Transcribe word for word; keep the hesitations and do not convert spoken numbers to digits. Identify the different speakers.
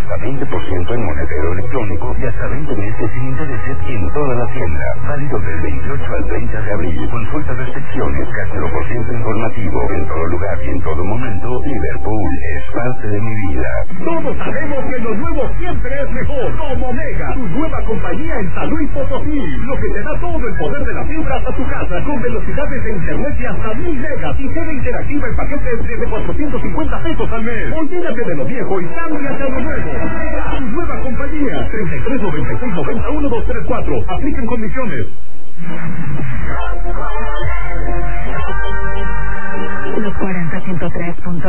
Speaker 1: hasta veinte por ciento en monedero electrónico y hasta veinte meses sin intereses en toda la tienda. Válido del veintiocho al treinta de abril. Consulta restricciones, cero por ciento informativo. En todo lugar y en todo momento, Liverpool es parte de mi vida.
Speaker 2: Todos sabemos que lo nuevo siempre es mejor. Como Mega, tu nueva compañía en San Luis Potosí. Lo que te da todo el poder de la fibra a tu casa, con velocidades de internet y hasta mil megas y tele interactiva en paquetes desde cuatrocientos cincuenta pesos al mes. Olvídate de lo viejo y cámbiate a lo nuevo. Mega, tu nueva compañía. treinta y tres noventa y seis noventa uno dos tres cuatro. Aplican condiciones.
Speaker 3: Los cuarenta ciento tres punto